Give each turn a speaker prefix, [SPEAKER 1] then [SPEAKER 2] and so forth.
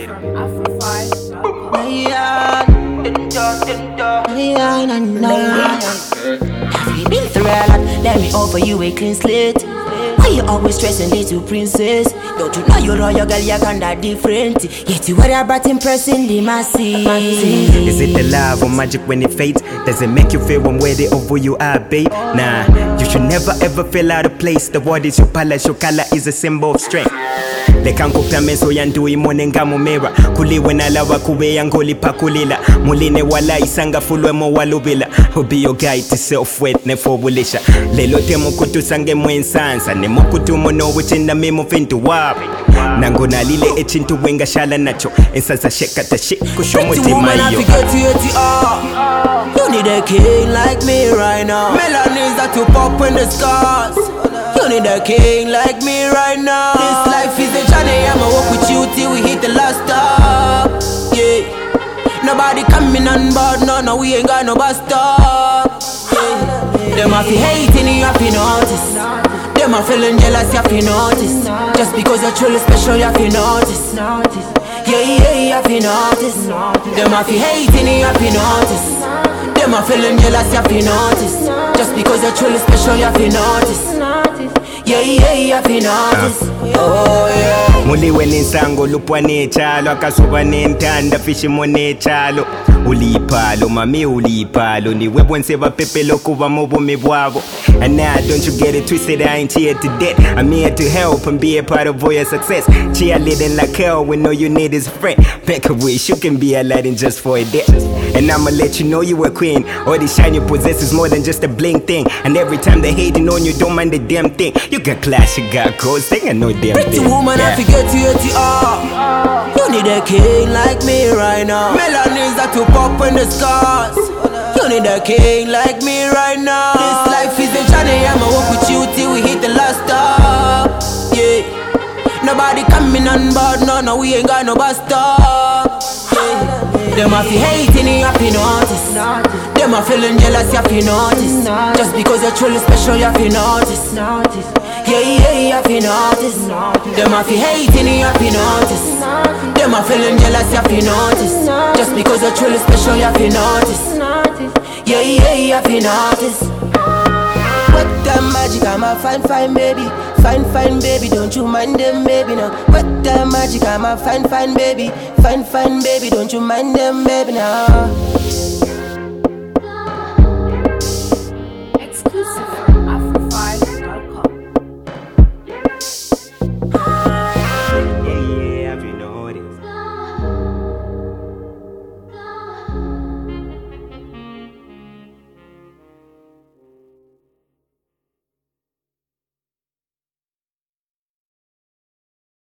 [SPEAKER 1] Been through a lot, let me offer you a clean slate. Why you always stressing little princess? Don't you know you're royal girl, you're kinda different. Yet you worry about impressing the masses.
[SPEAKER 2] Is it the love or magic when it fades? Does it make you feel one way they over you are, babe? Nah, you should never ever feel out of place. The word is your palace, your color is a symbol of strength. Lekankupya meso yandu imone ngamumera kuliwe nalawa kube yangoli pakulila muline wala isanga fulwemo walubila Be your guide to self-worth nefobulisha lelo temo kutusange mwensansa nemokutu mono wichinda mimo fintu wapi nango nalile echintu wenga shala nacho ensansa shekata shit kushomo timayo.
[SPEAKER 1] You need a king like me right now. Melanies that you pop in the scars. You need a king like me right now. This life is a journey, I'ma walk with you till we hit the last stop. Yeah. Nobody coming on board, no, we ain't got no bus stop. Yeah. Them have to hating, you have to notice. Them have feeling jealous, you have to notice. Just because you're truly special, you have to notice. Yeah, you have to notice. Them have to hating, you have to notice. Them are feeling jealous, you have to notice. Just because you're truly special, you have to notice. Yeah, you have to notice. Oh yeah.
[SPEAKER 2] Muliwe ninsango lupwa nechalo akasuba nentanda fishi monechalo ulipalo mami ulipalo ni webwenseva pepelo kuva mubumi bwabo. And now don't you get it twisted, I ain't here to debt. I'm here to help and be a part of all your success. Cheerleading like hell when all you need is a friend. Make a wish, you can be Aladdin just for a day. And I'ma let you know you a queen. All the shine you possess is more than just a bling thing. And every time they hating on you, don't mind the damn thing. You got class, you got codes, they got no damn
[SPEAKER 1] pretty
[SPEAKER 2] thing.
[SPEAKER 1] Woman, I forget you at the You need a king like me right now. Melanies that you pop in the scars. You need a king like me right now. This life is a journey, I'ma walk with you till we hit the last stop. Yeah. Nobody coming on board, no, we ain't got no bus stop. Yeah. Them have to hating, you have to notice. Them are feeling jealous, you have to notice. Just because you're truly special, you have to notice. Yeah, you have to notice. Them have to hating, you have to notice. Them are feeling jealous, you have to notice. Just because you're truly special, you have to notice. Yeah, you have to notice. What that magic, I'm a fine baby. Fine baby, don't you mind them baby now. What that magic, I'm a fine baby. Fine baby, don't you mind them baby now.